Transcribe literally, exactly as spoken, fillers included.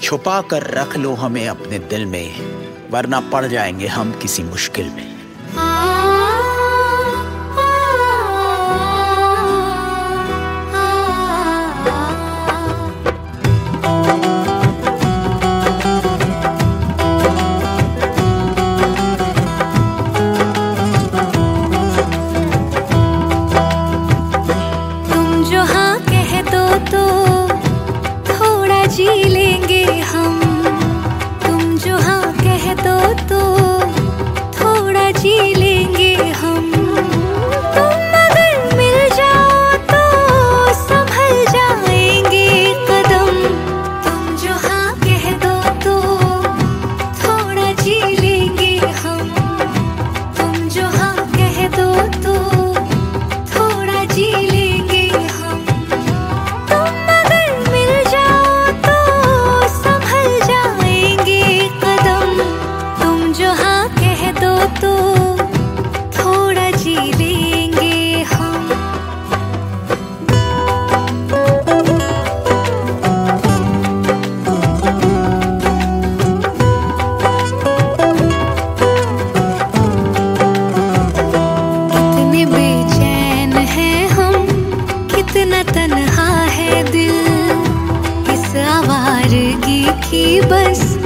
छुपा कर रख लो हमें अपने दिल में, वरना पड़ जाएंगे हम किसी मुश्किल में। जी लेंगे हम, तुम जो हाँ कह दो तो थोड़ा जी लेंगे हम। तुम अगर मिल जाओ तो संभल जाएंगे कदम, तुम जो हाँ कह दो तो थोड़ा जी लेंगे हम। तुम जो हाँ कह दो तो थोड़ा जी लेंगे हम। तुम अगर मिल जाओ तो थोड़ा जी लेंगे हम। कितने बेचैन हैं हम, कितना तन्हा है दिल, इस आवारगी की बस